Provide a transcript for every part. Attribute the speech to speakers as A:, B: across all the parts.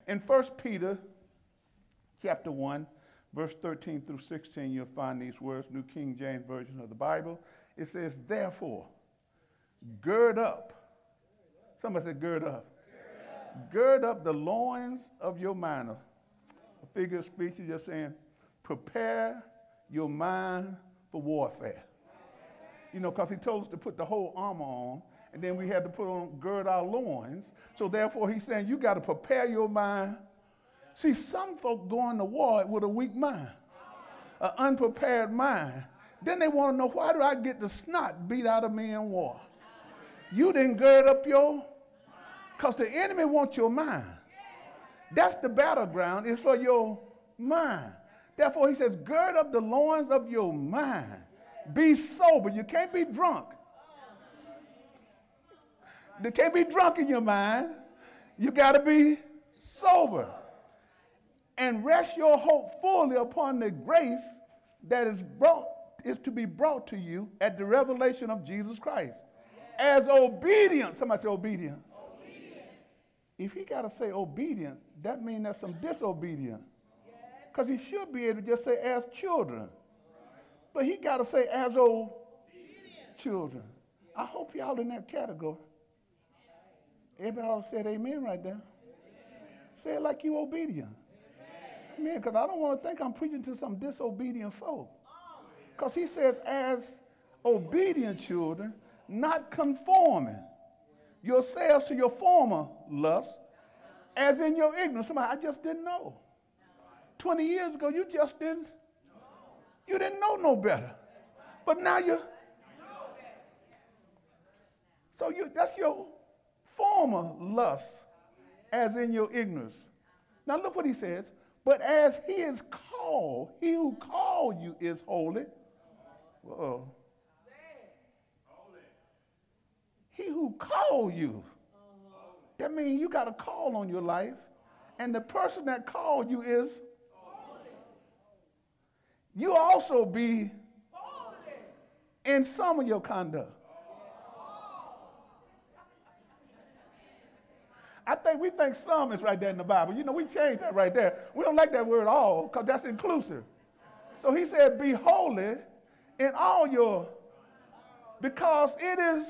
A: In 1 Peter chapter 1, verse 13 through 16, you'll find these words, New King James Version of the Bible. It says, therefore, gird up. Somebody said, gird up. Gird up the loins of your mind. A figure of speech is just saying, prepare your mind for warfare. You know, because he told us to put the whole armor on, and then we had to gird our loins. So therefore, he's saying, you got to prepare your mind. See, some folk go into war with a weak mind, an unprepared mind. Then they want to know, why do I get the snot beat out of me in war? You didn't gird up because the enemy wants your mind. That's the battleground. It's for your mind. Therefore, he says, gird up the loins of your mind. Be sober. You can't be drunk. You can't be drunk in your mind. You got to be sober. And rest your hope fully upon the grace that is to be brought to you at the revelation of Jesus Christ. As obedient. Somebody say obedient. If he got to say obedient, that means there's some disobedient. Because he should be able to just say as children. But he got to say as children. I hope y'all in that category. Everybody said amen right there. Say it like you obedient. Amen. Because I don't want to think I'm preaching to some disobedient folk. Because he says as obedient children, not conforming yourselves to your former lust, as in your ignorance. Somebody, I just didn't know. 20 years ago, you just didn't. You didn't know no better. But now you. So that's your former lust, as in your ignorance. Now look what he says. But as he is called, he who called you is holy. Whoa. He who called you. That means you got a call on your life. And the person that called you is. You also be in some of your conduct. We think some is right there in the Bible. You know, we changed that right there. We don't like that word all because that's inclusive. So he said, be holy in all your, because it is,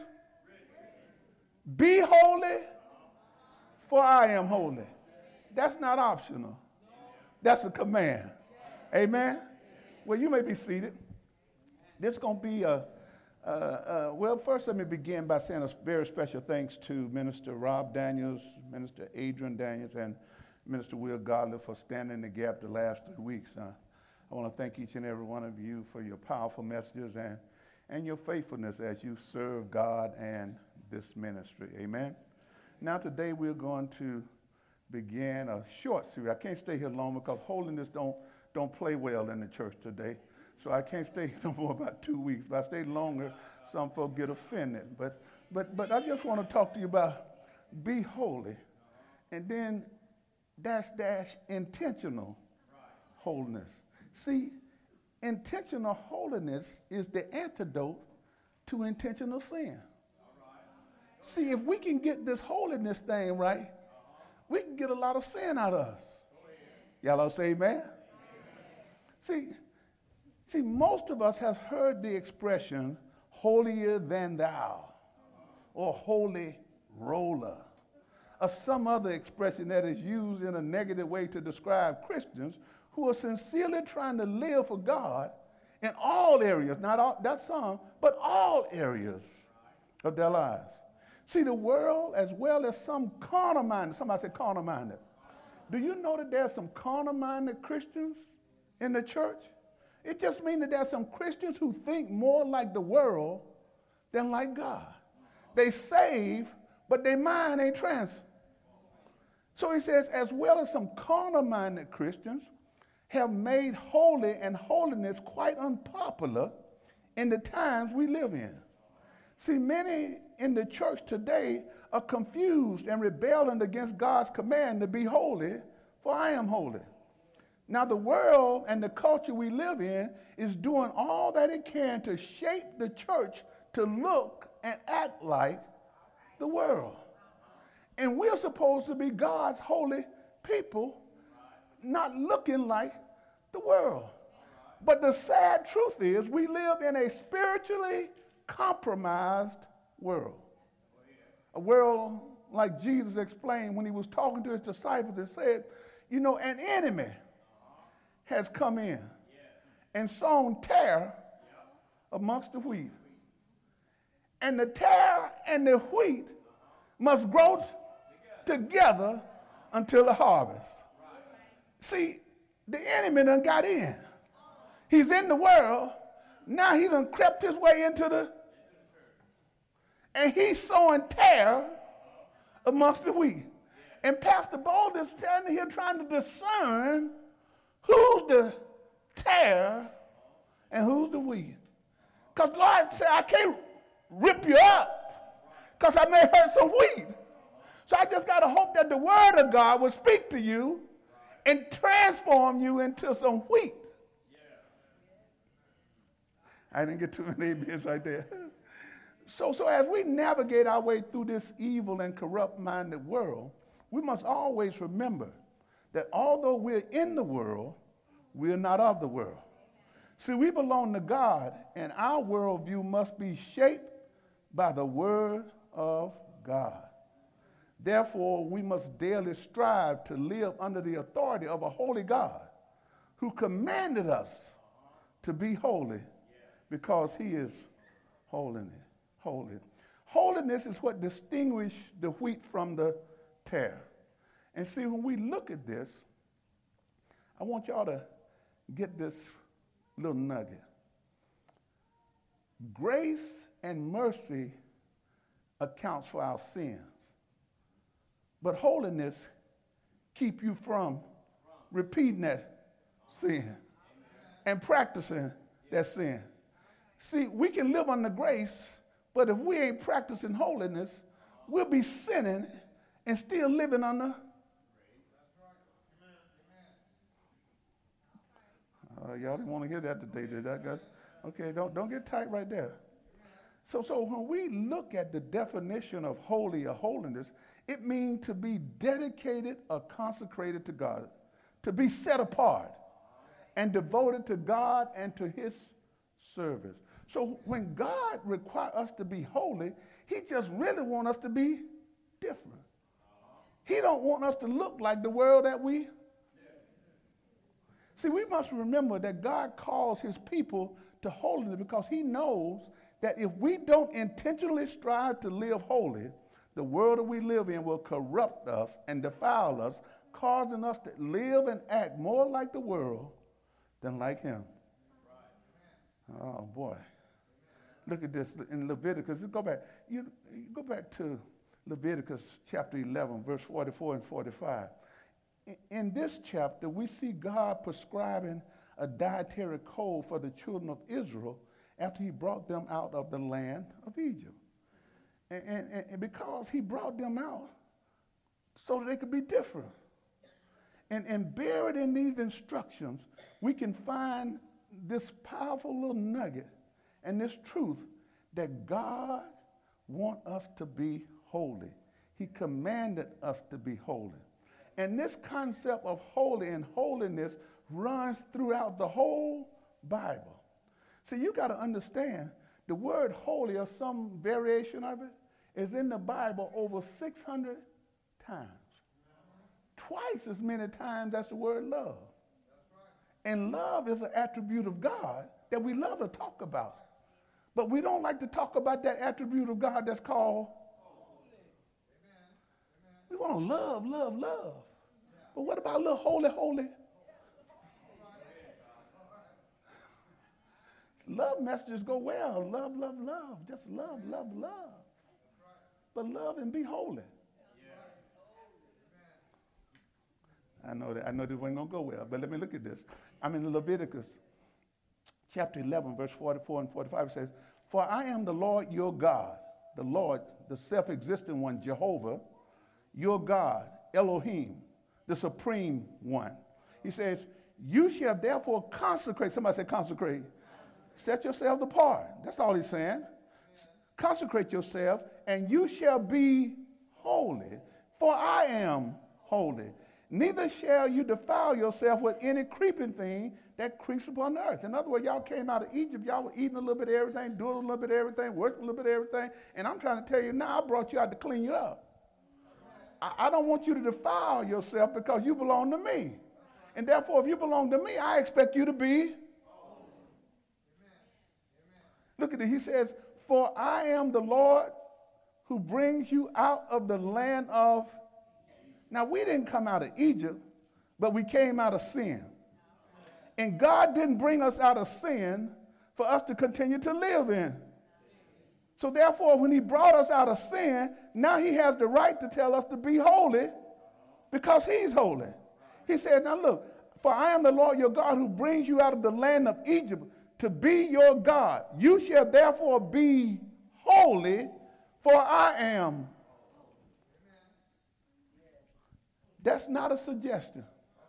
A: be holy, for I am holy. That's not optional. That's a command. Amen? Well, you may be seated. This is going to be well, first let me begin by saying a very special thanks to Minister Rob Daniels, Minister Adrian Daniels, and Minister Will Godley for standing in the gap the last 3 weeks. I want to thank each and every one of you for your powerful messages and your faithfulness as you serve God and this ministry. Amen. Now today we're going to begin a short series. I can't stay here long because holiness don't play well in the church today. So I can't stay no more about 2 weeks. If I stay longer, some folk get offended. But I just want to talk to you about be holy. And then dash intentional holiness. See, intentional holiness is the antidote to intentional sin. See, if we can get this holiness thing right, we can get a lot of sin out of us. Y'all all say amen? See, most of us have heard the expression, holier than thou, or holy roller, or some other expression that is used in a negative way to describe Christians who are sincerely trying to live for God in all areas, not some, but all areas of their lives. See, the world, as well as some carnal-minded, somebody said carnal-minded. Do you know that there are some carnal-minded Christians in the church? It just means that there are some Christians who think more like the world than like God. They save, but their mind ain't transformed. So he says, as well as some carnal-minded Christians have made holy and holiness quite unpopular in the times we live in. See, many in the church today are confused and rebelling against God's command to be holy, for I am holy. Now, the world and the culture we live in is doing all that it can to shape the church to look and act like the world. And we're supposed to be God's holy people not looking like the world. But the sad truth is we live in a spiritually compromised world. A world like Jesus explained when he was talking to his disciples and said, you know, an enemy has come in and sown tare amongst the wheat. And the tare and the wheat must grow together until the harvest. See, the enemy done got in. He's in the world. Now he done crept his way into the, and he's sowing tare amongst the wheat. And Pastor Bald is standing here trying to discern who's the tare and who's the wheat. Because Lord said, I can't rip you up because I may hurt some wheat. So I just got to hope that the word of God will speak to you and transform you into some wheat. I didn't get too many amens right there. So as we navigate our way through this evil and corrupt-minded world, we must always remember that although we're in the world, we're not of the world. See, we belong to God, and our worldview must be shaped by the Word of God. Therefore, we must daily strive to live under the authority of a holy God who commanded us to be holy because he is holy. Holiness is what distinguishes the wheat from the tare. And see, when we look at this, I want y'all to get this little nugget. Grace and mercy accounts for our sins. But holiness keep you from repeating that sin and practicing that sin. See, we can live under grace, but if we ain't practicing holiness, we'll be sinning and still living under. Y'all didn't want to hear that today, did I? Okay, don't get tight right there. So when we look at the definition of holy or holiness, it means to be dedicated or consecrated to God, to be set apart and devoted to God and to his service. So when God requires us to be holy, he just really wants us to be different. He don't want us to look like the world that we. See, we must remember that God calls his people to holiness because he knows that if we don't intentionally strive to live holy, the world that we live in will corrupt us and defile us, causing us to live and act more like the world than like him. Oh, boy. Look at this in Leviticus. Go back. You go back to Leviticus chapter 11, verse 44 and 45. In this chapter, we see God prescribing a dietary code for the children of Israel after he brought them out of the land of Egypt. And because he brought them out so that they could be different. And buried in these instructions, we can find this powerful little nugget and this truth that God wants us to be holy. He commanded us to be holy. And this concept of holy and holiness runs throughout the whole Bible. See, you got to understand the word holy or some variation of it is in the Bible over 600 times. Twice as many times as the word love. And love is an attribute of God that we love to talk about. But we don't like to talk about that attribute of God that's called. We want to love, love, love. But what about a little holy, holy? Love messages go well. Love, love, love. Just love, love, love. But love and be holy. I know this wasn't going to go well, but let me look at this. I'm in Leviticus chapter 11, verse 44 and 45. It says, "For I am the Lord your God, the Lord, the self-existent one, Jehovah, your God, Elohim, the supreme one." He says, "You shall therefore consecrate." Somebody say consecrate. Set yourselves apart. That's all he's saying. Consecrate yourself, and you shall be holy, for I am holy. Neither shall you defile yourself with any creeping thing that creeps upon the earth. In other words, y'all came out of Egypt, y'all were eating a little bit of everything, doing a little bit of everything, working a little bit of everything, and I'm trying to tell you now, I brought you out to clean you up. I don't want you to defile yourself because you belong to me. And therefore, if you belong to me, I expect you to be. Look at it. He says, for I am the Lord who brings you out of the land of. Now, we didn't come out of Egypt, but we came out of sin. And God didn't bring us out of sin for us to continue to live in. So therefore, when he brought us out of sin, now he has the right to tell us to be holy because he's holy. He said, now look, for I am the Lord your God who brings you out of the land of Egypt to be your God. You shall therefore be holy, for I am. That's not a suggestion.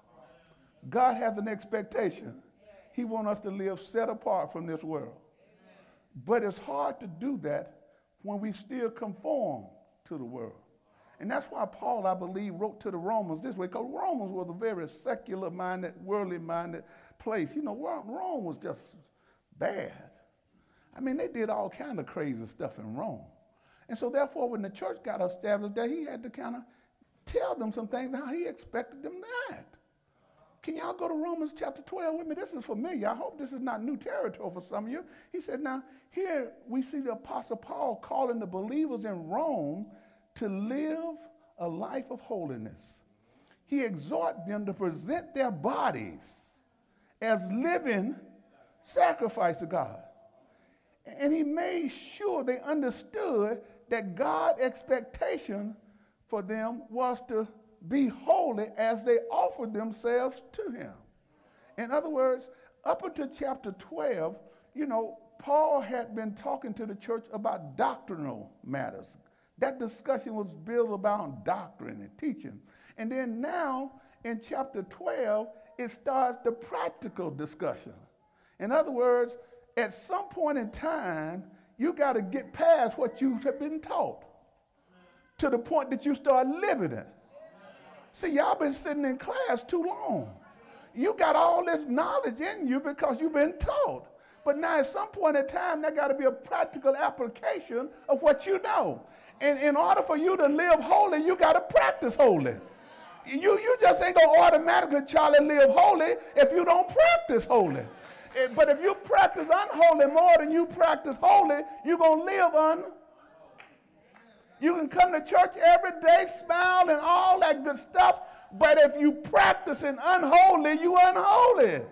A: God has an expectation. He wants us to live set apart from this world. But it's hard to do that when we still conform to the world. And that's why Paul, I believe, wrote to the Romans this way, because Romans was a very secular-minded, worldly-minded place. You know, Rome was just bad. I mean, they did all kind of crazy stuff in Rome. And so therefore, when the church got established there, he had to kind of tell them some things how he expected them to act. Can y'all go to Romans chapter 12 with me? This is familiar. I hope this is not new territory for some of you. He said, now, here we see the Apostle Paul calling the believers in Rome to live a life of holiness. He exhorted them to present their bodies as living sacrifice to God. And he made sure they understood that God's expectation for them was to be holy as they offered themselves to him. In other words, up until chapter 12, you know, Paul had been talking to the church about doctrinal matters. That discussion was built about doctrine and teaching. And then now, in chapter 12, it starts the practical discussion. In other words, at some point in time, you got to get past what you have been taught to the point that you start living it. See, y'all been sitting in class too long. You got all this knowledge in you because you've been taught. But now at some point in time, there got to be a practical application of what you know. And in order for you to live holy, you got to practice holy. You just ain't going to automatically, Charlie, live holy if you don't practice holy. But if you practice unholy more than you practice holy, you're going to live unholy. You can come to church every day, smile and all that good stuff, but if you practice in unholy, you unholy.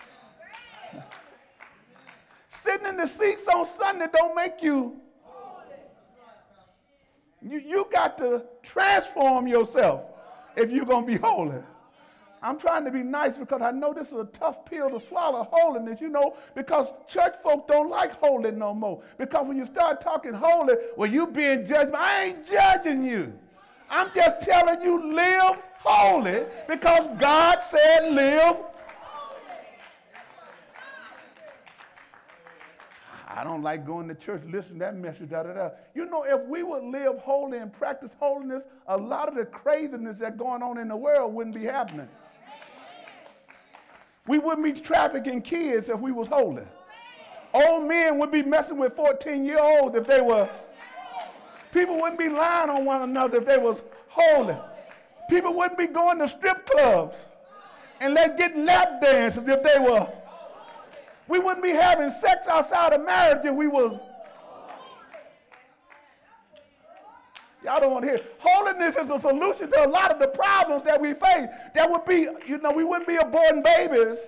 A: Sitting in the seats on Sunday don't make you. You got to transform yourself if you're going to be holy. I'm trying to be nice because I know this is a tough pill to swallow, holiness, you know, because church folk don't like holy no more. Because when you start talking holy, well, you being judged. I ain't judging you. I'm just telling you live holy because God said live. I don't like going to church, listening to that message, da-da-da. You know, if we would live holy and practice holiness, a lot of the craziness that's going on in the world wouldn't be happening. We wouldn't be trafficking kids if we was holy. Old men would be messing with 14-year-olds if they were. People wouldn't be lying on one another if they was holy. People wouldn't be going to strip clubs and getting lap dances if they were. We wouldn't be having sex outside of marriage if we was. Y'all don't want to hear. Holiness is a solution to a lot of the problems that we face. That would be, you know, we wouldn't be aborting babies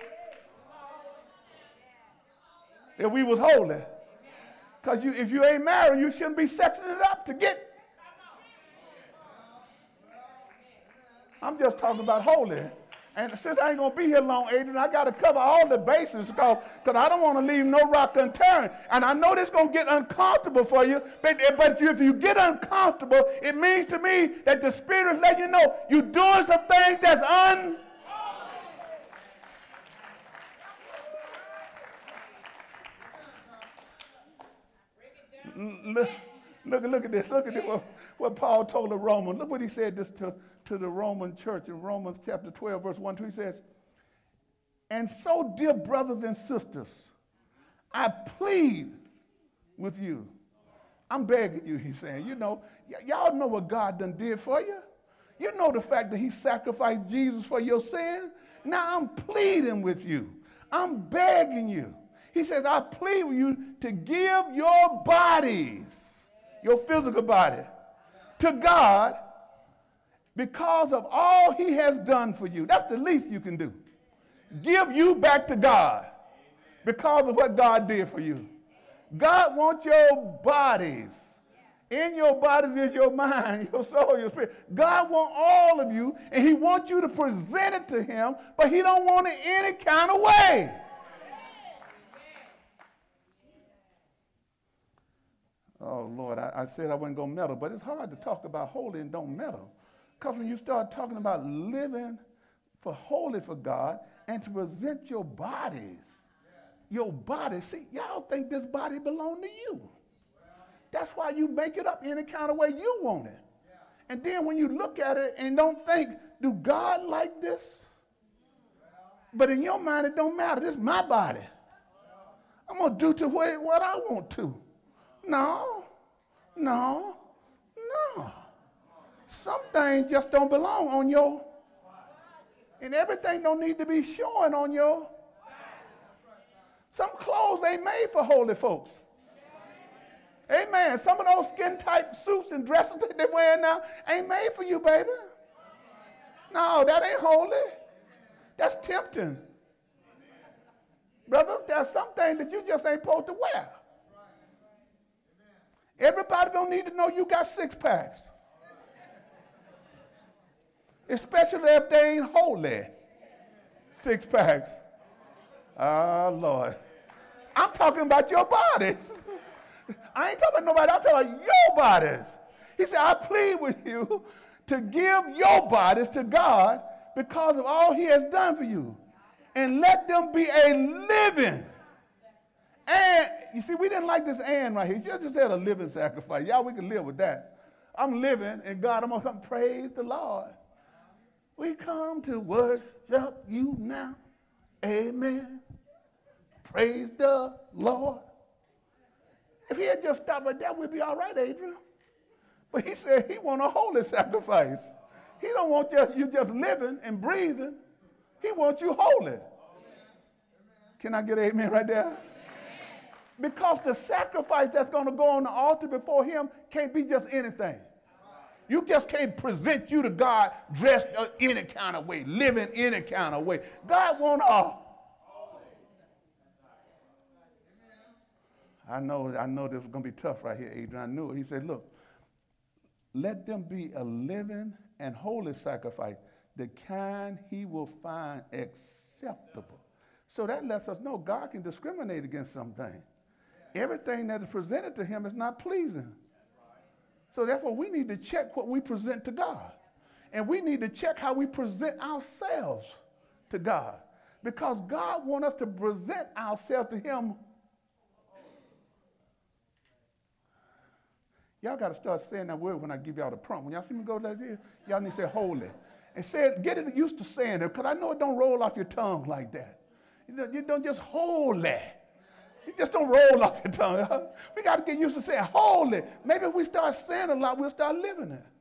A: if we was holy. Because if you ain't married, you shouldn't be sexing it up to get. I'm just talking about holy. And since I ain't going to be here long, Adrian, I got to cover all the bases because I don't want to leave no rock unturned. And I know this is going to get uncomfortable for you, but if you get uncomfortable, it means to me that the Spirit is letting you know you're doing some things that's Look at this. Look at this. What Paul told the Romans. Look what he said this to the Roman church in Romans chapter 12, verse 1, 2. He says, and so, dear brothers and sisters, I plead with you. I'm begging you, he's saying. You know, y'all know what God done did for you. You know the fact that he sacrificed Jesus for your sin. Now I'm pleading with you. I'm begging you. He says, I plead with you to give your bodies, your physical body, to God because of all he has done for you. That's the least you can do. Give you back to God because of what God did for you. God wants your bodies. In your bodies is your mind, your soul, your spirit. God wants all of you, and he wants you to present it to him, but he don't want it any kind of way. Oh, Lord, I said I wasn't going to meddle, but it's hard to talk about holy and don't meddle. Because when you start talking about living for holy for God and to present your bodies, see, y'all think this body belongs to you. That's why you make it up any kind of way you want it. And then when you look at it and don't think, do God like this? But in your mind, it don't matter. This is my body. I'm going to do to what I want to. No. Some things just don't belong on your, and everything don't need to be showing on your. Some clothes ain't made for holy folks. Amen. Some of those skin-tight suits and dresses that they're wearing now ain't made for you, baby. No, that ain't holy. That's tempting. Brothers, there's some things that you just ain't supposed to wear. Everybody don't need to know you got six-packs. Especially if they ain't holy. Six-packs. Oh, Lord. I'm talking about your bodies. I ain't talking about nobody. I'm talking about your bodies. He said, I plead with you to give your bodies to God because of all he has done for you. And let them be a living. And, you see, we didn't like this and right here. You just said a living sacrifice. Y'all, we can live with that. I'm living, and God, I'm going to come praise the Lord. We come to worship you now. Amen. Praise the Lord. If he had just stopped right there, we'd be all right, Adrian. But he said he wants a holy sacrifice. He don't want you just living and breathing. He wants you holy. Can I get an amen right there? Because the sacrifice that's going to go on the altar before him can't be just anything. You just can't present you to God dressed any kind of way, living any kind of way. God wants all. I know this is going to be tough right here, Adrian. I knew it. He said, look, let them be a living and holy sacrifice, the kind he will find acceptable. So that lets us know God can discriminate against something. Everything that is presented to him is not pleasing. So therefore, we need to check what we present to God. And we need to check how we present ourselves to God. Because God wants us to present ourselves to him. Y'all got to start saying that word when I give y'all the prompt. When y'all see me go like this, y'all need to say holy. And say it, get it used to saying it, because I know it don't roll off your tongue like that. You don't just holy. It just don't roll off your tongue. We got to get used to saying holy. Maybe if we start saying a lot, we'll start living it.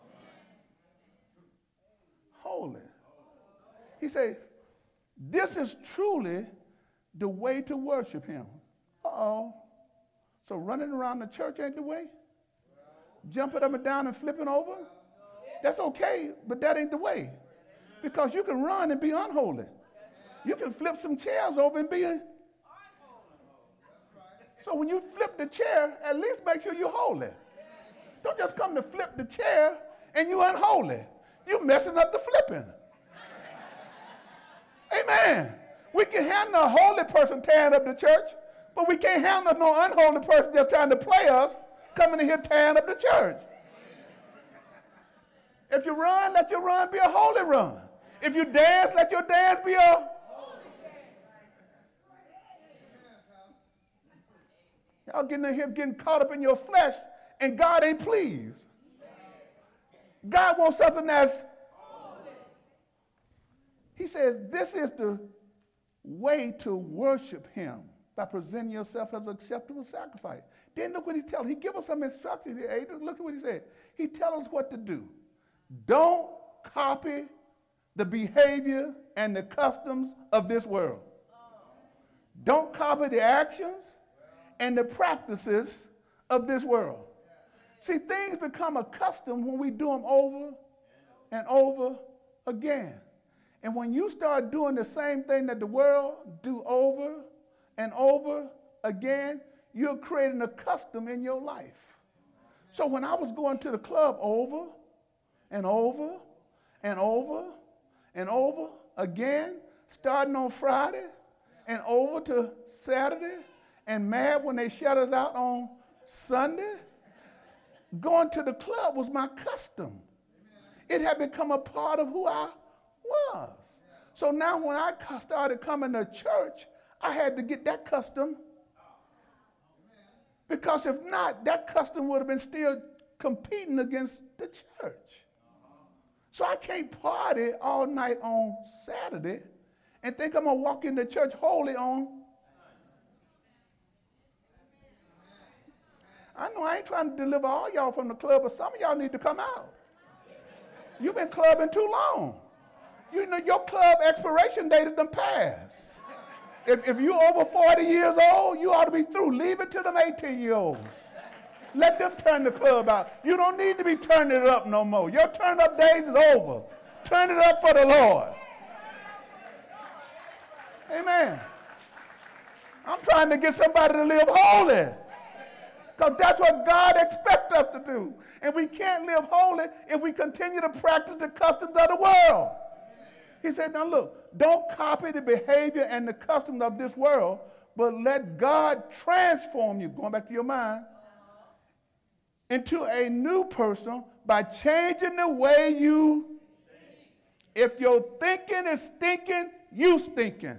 A: Holy. He said, this is truly the way to worship him. Uh-oh. So running around the church ain't the way? Jumping up and down and flipping over? That's okay, but that ain't the way. Because you can run and be unholy. You can flip some chairs over and be So when you flip the chair, at least make sure you're holy. Don't just come to flip the chair and you unholy. You're messing up the flipping. Amen. We can handle a holy person tearing up the church, but we can't handle no unholy person just trying to play us, coming in here tearing up the church. If you run, let your run be a holy run. If you dance, let your dance be a holy dance. Y'all getting in here getting caught up in your flesh and God ain't pleased. God wants something that's, he says, this is the way to worship him, by presenting yourself as an acceptable sacrifice. Then look what he tells us. He gives us some instructions here. Hey, look at what he said. He tells us what to do. Don't copy the behavior and the customs of this world. Don't copy the actions and the practices of this world. See, things become a custom when we do them over and over again. And when you start doing the same thing that the world do over and over again, you're creating a custom in your life. So when I was going to the club over and over and over and over again, starting on Friday and over to Saturday, and mad when they shut us out on Sunday, going to the club was my custom. It had become a part of who I was. So now when I started coming to church, I had to get that custom, because if not, that custom would have been still competing against the church. So I can't party all night on Saturday and think I'm going to walk into church holy on. I know I ain't trying to deliver all y'all from the club, but some of y'all need to come out. You've been clubbing too long. You know, your club expiration date has done passed. If you're over 40 years old, you ought to be through. Leave it to them 18-year-olds. Let them turn the club out. You don't need to be turning it up no more. Your turn up days is over. Turn it up for the Lord. Amen. I'm trying to get somebody to live holy, because that's what God expects us to do. And we can't live holy if we continue to practice the customs of the world. He said, now look, don't copy the behavior and the customs of this world, but let God transform you, going back to your mind, into a new person by changing the way you, if your thinking is stinking, you stinking.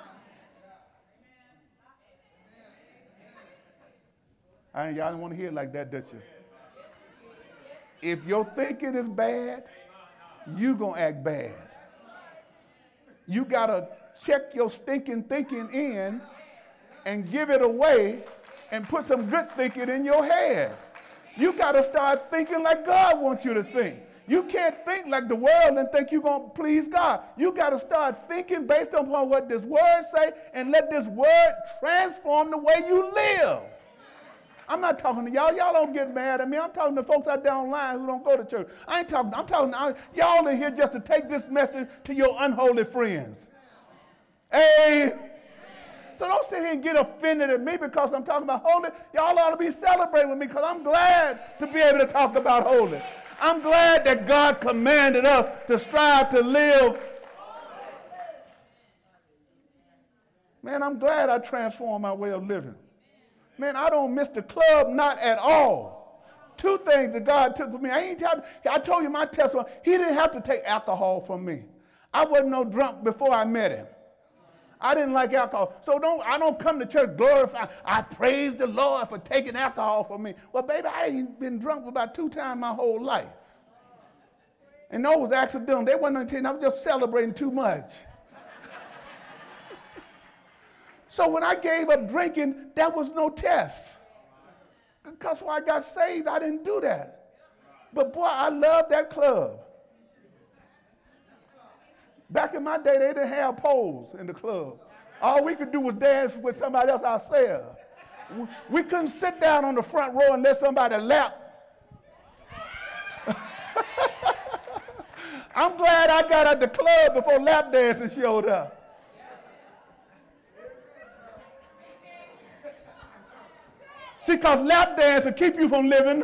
A: Y'all didn't want to hear it like that, did you? If your thinking is bad, you going to act bad. You got to check your stinking thinking in and give it away and put some good thinking in your head. You got to start thinking like God wants you to think. You can't think like the world and think you're going to please God. You got to start thinking based upon what this word say, and let this word transform the way you live. I'm not talking to y'all. Y'all don't get mad at me. I'm talking to folks out there online who don't go to church. I'm talking y'all in here just to take this message to your unholy friends. Hey. So don't sit here and get offended at me because I'm talking about holy. Y'all ought to be celebrating with me, because I'm glad to be able to talk about holy. I'm glad that God commanded us to strive to live. Man, I'm glad I transformed my way of living. Man, I don't miss the club, not at all. Two things that God took from me. I told you my testimony. He didn't have to take alcohol from me. I wasn't no drunk before I met him. I didn't like alcohol. So I don't come to church glorify. I praise the Lord for taking alcohol from me. Well, baby, I ain't been drunk about 2 times my whole life. And those was accidental. They wasn't intended. I was just celebrating too much. So when I gave up drinking, that was no test. Because when I got saved, I didn't do that. But boy, I love that club. Back in my day, they didn't have poles in the club. All we could do was dance with somebody else ourselves. We couldn't sit down on the front row and let somebody lap. I'm glad I got at the club before lap dancing showed up. See, because lap dance will keep you from living.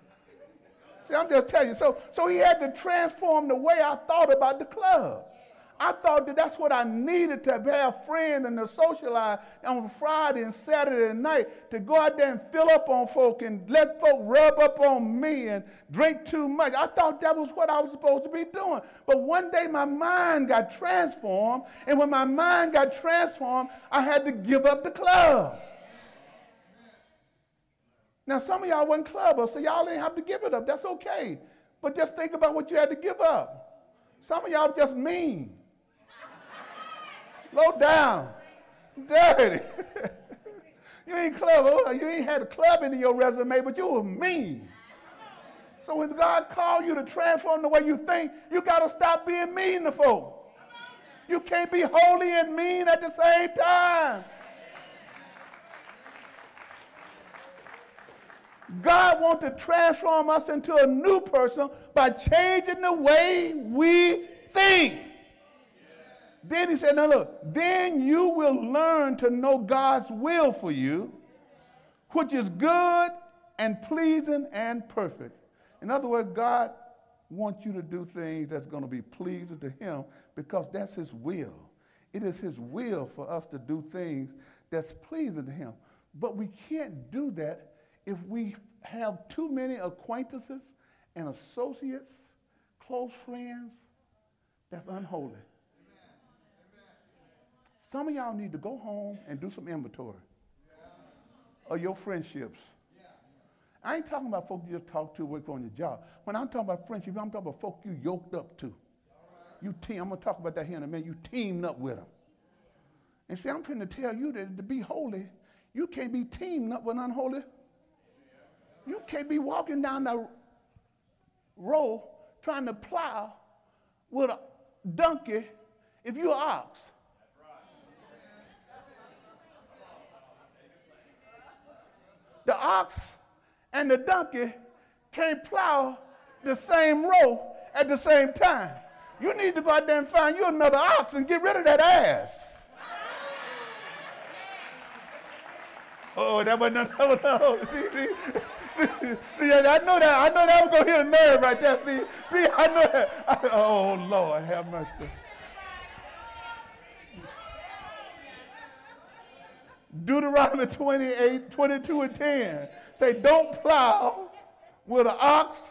A: See, I'm just telling you. So he had to transform the way I thought about the club. I thought that that's what I needed to have friends and to socialize on Friday and Saturday night, to go out there and fill up on folk and let folk rub up on me and drink too much. I thought that was what I was supposed to be doing. But one day my mind got transformed, and when my mind got transformed, I had to give up the club. Now, some of y'all wasn't clubbers, so y'all didn't have to give it up. That's okay. But just think about what you had to give up. Some of y'all just mean. Low down. Dirty. You ain't clever. You ain't had a club in your resume, but you were mean. So when God called you to transform the way you think, you got to stop being mean to folk. You can't be holy and mean at the same time. God wants to transform us into a new person by changing the way we think. Then he said, now look, then you will learn to know God's will for you, which is good and pleasing and perfect. In other words, God wants you to do things that's going to be pleasing to him because that's his will. It is his will for us to do things that's pleasing to him. But we can't do that if we have too many acquaintances and associates, close friends, that's unholy. Some of y'all need to go home and do some inventory of your friendships. I ain't talking about folk you just talk to work on your job. When I'm talking about friendship, I'm talking about folk you yoked up to. I'm going to talk about that here in a minute. You teamed up with them. And see, I'm trying to tell you that to be holy, you can't be teamed up with unholy. You can't be walking down the road trying to plow with a donkey if you're an ox. The ox and the donkey can't plow the same row at the same time. You need to go out there and find you another ox and get rid of that ass. Oh, that wasn't no. See, I know that was going to hit a nerve right there. See, I know that. Oh, Lord, have mercy. Deuteronomy 28, 22 and 10. Say, don't plow with an ox.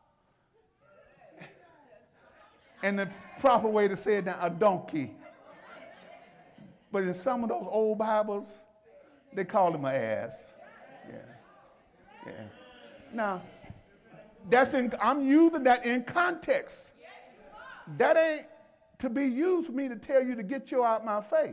A: And the proper way to say it now, a donkey. But in some of those old Bibles, they call him an ass. Yeah. Now, I'm using that in context. That ain't to be used for me to tell you to get you out my face.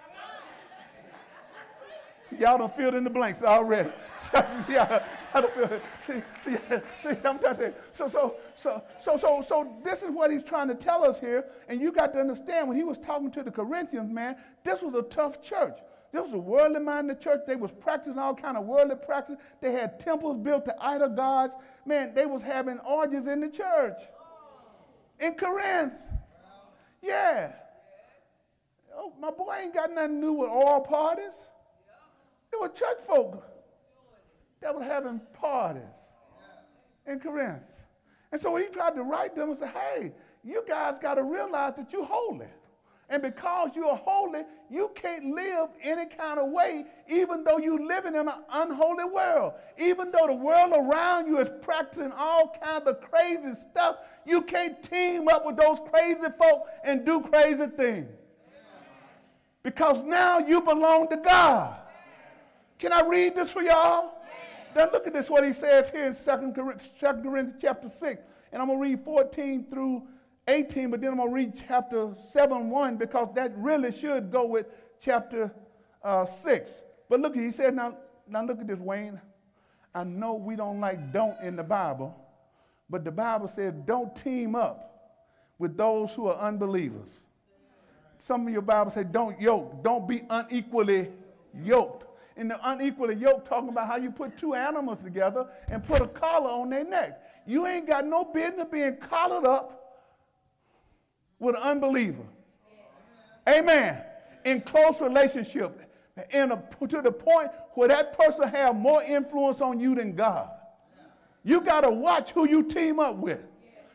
A: See, y'all done filled in the blanks already. See, I'm trying to say. So this is what he's trying to tell us here, and you got to understand when he was talking to the Corinthians, man, this was a tough church. This was a worldly-minded church. They was practicing all kind of worldly practice. They had temples built to idol gods. Man, they was having orgies in the church. In Corinth. Yeah. Oh, my boy ain't got nothing to do with oil parties. They were church folk that were having parties in Corinth. And so he tried to write them and say, hey, you guys got to realize that you're holy. And because you're holy, you can't live any kind of way, even though you're living in an unholy world. Even though the world around you is practicing all kinds of crazy stuff, you can't team up with those crazy folk and do crazy things. Because now you belong to God. Can I read this for y'all? Now look at this, what he says here in 2 Corinthians chapter 6. And I'm going to read 14 through 18, but then I'm going to read chapter 7:1 because that really should go with chapter 6. But look, he says, now look at this, Wayne. I know we don't like don't in the Bible, but the Bible says don't team up with those who are unbelievers. Some of your Bible say don't yoke. Don't be unequally yoked. And the unequally yoked talking about how you put two animals together and put a collar on their neck. You ain't got no business being collared up with an unbeliever. Amen. In close relationship. To the point where that person have more influence on you than God. You got to watch who you team up with.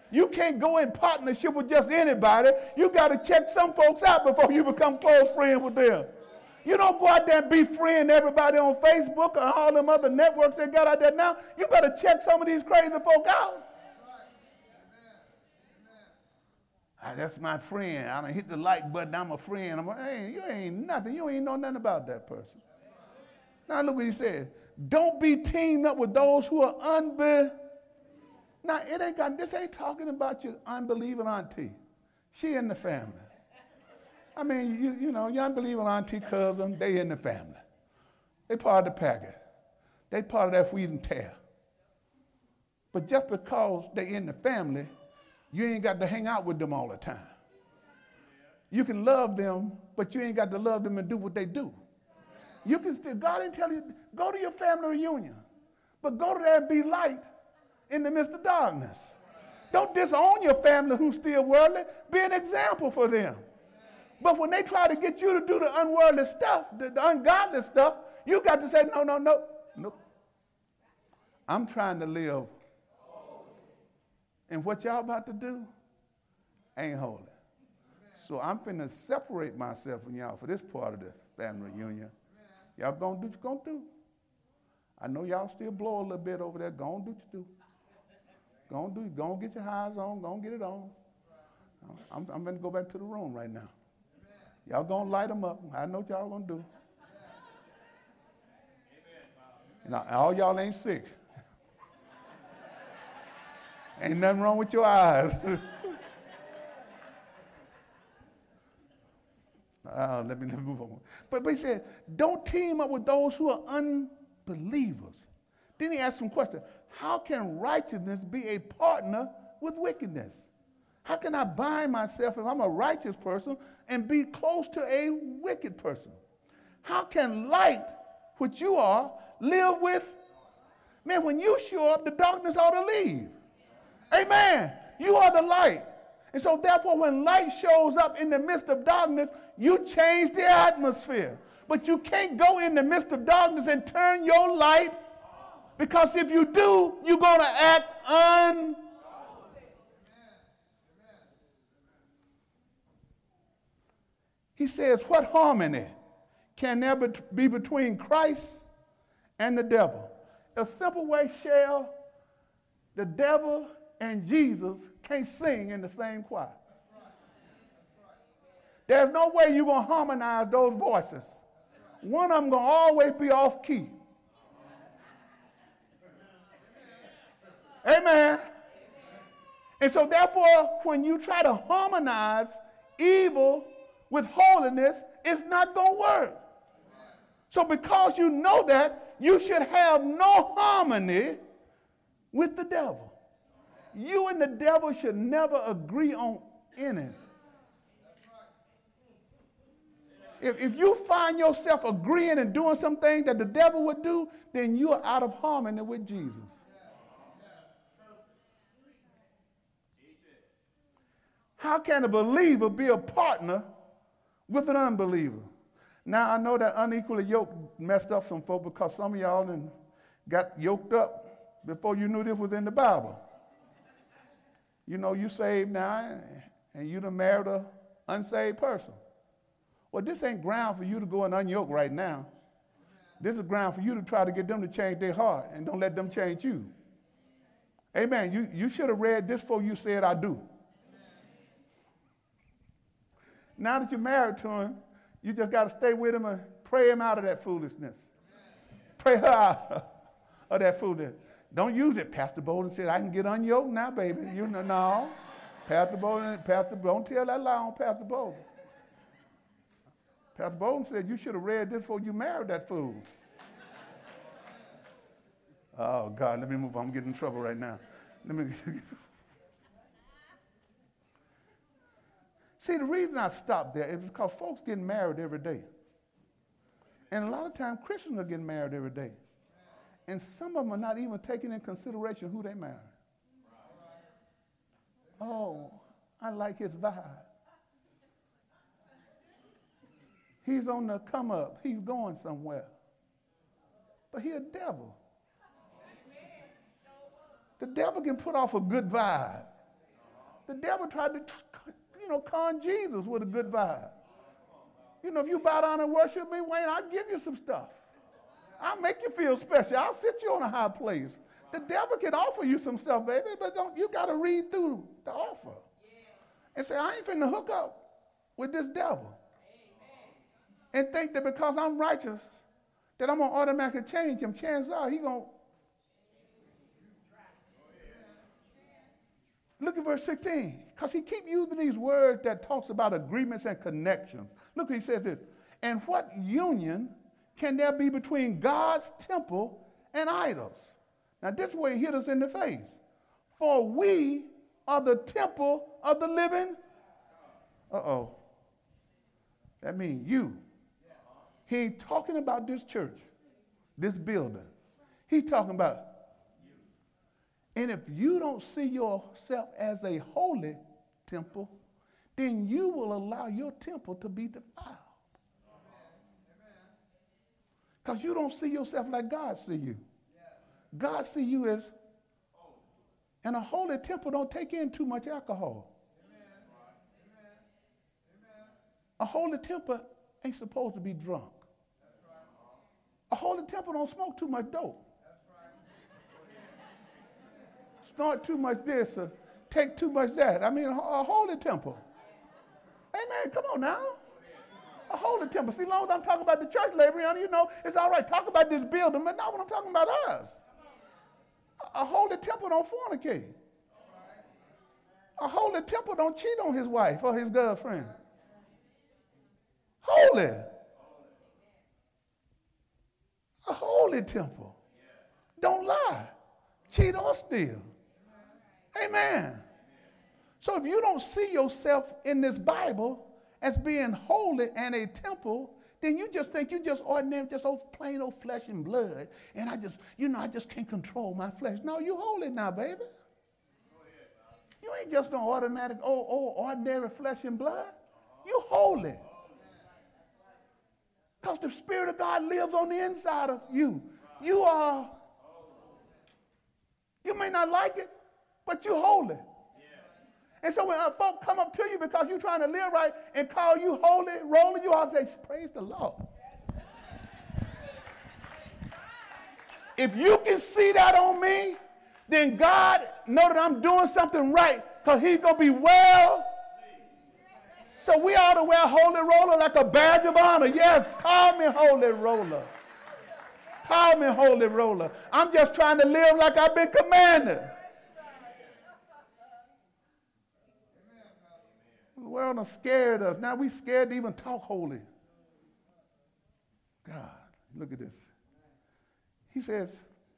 A: You can't go in partnership with just anybody. You got to check some folks out before you become close friends with them. You don't go out there and be friend everybody on Facebook or all them other networks they got out there now. You better check some of these crazy folk out. That's my friend. I done hit the like button. I'm a friend. I'm like, hey, you ain't nothing. You ain't know nothing about that person. Now look what he said. Don't be teamed up with those who are unbelievers. Now, this ain't talking about your unbelieving auntie. She in the family. I mean, you know, your unbelieving auntie, cousin, they in the family. They part of the packet. They part of that wheat and tear. But just because they in the family, you ain't got to hang out with them all the time. You can love them, but you ain't got to love them and do what they do. You can still, God didn't tell you, go to your family reunion, but go to there and be light in the midst of darkness. Don't disown your family who's still worldly. Be an example for them. But when they try to get you to do the unworldly stuff, the ungodly stuff, you got to say, no. I'm trying to live. And what y'all about to do ain't holy. So I'm finna separate myself from y'all for this part of the family reunion. Y'all gonna do what you gonna do. I know y'all still blow a little bit over there. Go on, do what you do. Go on, get your highs on. Go on, get it on. I'm going to go back to the room right now. Y'all going to light them up. I know what y'all going to do. And all y'all ain't sick. Ain't nothing wrong with your eyes. Let me move on. But he said, don't team up with those who are unbelievers. Then he asked some questions. How can righteousness be a partner with wickedness? How can I bind myself if I'm a righteous person and be close to a wicked person? How can light, which you are, live with? Man, when you show up, the darkness ought to leave. Amen. You are the light. And so therefore, when light shows up in the midst of darkness, you change the atmosphere. But you can't go in the midst of darkness and turn your light, because if you do, you're going to act He says, what harmony can there be between Christ and the devil? A simple way, Shell, the devil and Jesus can't sing in the same choir. There's no way you're going to harmonize those voices. One of them going to always be off key. Amen. And so therefore, when you try to harmonize evil with holiness, it's not going to work. So because you know that, you should have no harmony with the devil. You and the devil should never agree on anything. If you find yourself agreeing and doing something that the devil would do, then you are out of harmony with Jesus. How can a believer be a partner with an unbeliever? Now, I know that unequally yoked messed up some folk, because some of y'all got yoked up before you knew this was in the Bible. You know, you saved now, and you done married an unsaved person. Well, this ain't ground for you to go and unyoke right now. This is ground for you to try to get them to change their heart, and don't let them change you. Amen. You should have read this before you said, I do. Now that you're married to him, you just got to stay with him and pray him out of that foolishness. Pray her out of that foolishness. Don't use it. Pastor Bolden said, I can get unyoked now, baby. You know, no. Pastor Bolden, don't tell that lie on Pastor Bolden. Pastor Bolden said, you should have read this before you married that fool. Oh, God, let me move on. I'm getting in trouble right now. See, the reason I stopped there is because folks getting married every day. And a lot of times Christians are getting married every day. And some of them are not even taking in consideration who they marry. Oh, I like his vibe. He's on the come up. He's going somewhere. But he's a devil. The devil can put off a good vibe. The devil tried to, con Jesus with a good vibe. If you bow down and worship me, Wayne, I'll give you some stuff. I'll make you feel special. I'll sit you on a high place. The devil can offer you some stuff, baby, but you got to read through the offer and say, I ain't finna hook up with this devil. And think that because I'm righteous, that I'm going to automatically change him. Chances are he's going to. Look at verse 16, because he keep using these words that talks about agreements and connections. Look what he says this. And what union can there be between God's temple and idols? Now this way he hit us in the face. For we are the temple of the living. Uh-oh. That means you. He ain't talking about this church, this building. He's talking about you. And if you don't see yourself as a holy temple, then you will allow your temple to be defiled. Because you don't see yourself like God see you. God see you as, and a holy temple don't take in too much alcohol. A holy temple ain't supposed to be drunk. A holy temple don't smoke too much dope. Snort too much this or take too much that. I mean, a holy temple. Amen. Come on now. A holy temple. See, as long as I'm talking about the church, Labriana, it's all right. Talk about this building, but not when I'm talking about us. A holy temple don't fornicate. A holy temple don't cheat on his wife or his girlfriend. Holy. A holy temple. Don't lie, cheat, or steal. Amen. So if you don't see yourself in this Bible as being holy and a temple, then you just think you just ordinary, just plain old flesh and blood, and I just can't control my flesh. No, you holy now, baby. You ain't just no ordinary flesh and blood. You holy. Because the Spirit of God lives on the inside of you. You may not like it, but you're holy. And so when folk come up to you because you're trying to live right and call you holy, rolling, you all say, praise the Lord. If you can see that on me, then God know that I'm doing something right because he's going to be well. So we ought to wear holy roller like a badge of honor. Yes, call me holy roller. Call me holy roller. I'm just trying to live like I've been commanded. The world is scared of us. Now we scared to even talk holy. God, look at this. He says,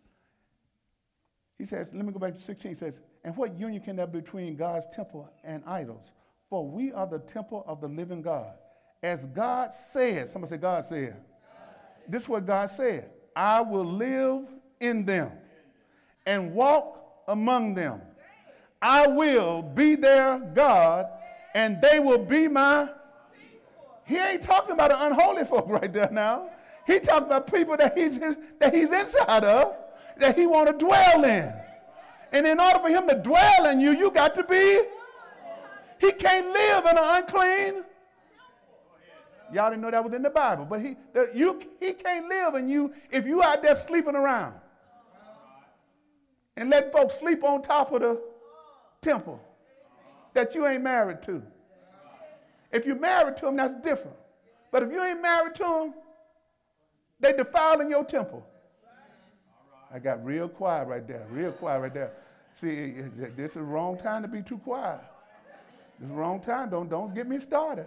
A: let me go back to 16. He says, and what union can there be between God's temple and idols? For we are the temple of the living God. As God said, somebody say God said. This is what God said. I will live in them and walk among them. I will be their God and they will be my. He ain't talking about an unholy folk right there now. He talking about people that he's inside of, that he want to dwell in. And in order for him to dwell in you, you got to be. He can't live in an unclean. Y'all didn't know that was in the Bible, but he can't live in you if you out there sleeping around and let folks sleep on top of the temple that you ain't married to. If you're married to them, that's different. But if you ain't married to them, they defiling your temple. I got real quiet right there, real quiet right there. See, this is the wrong time to be too quiet. This is the wrong time. Don't get me started.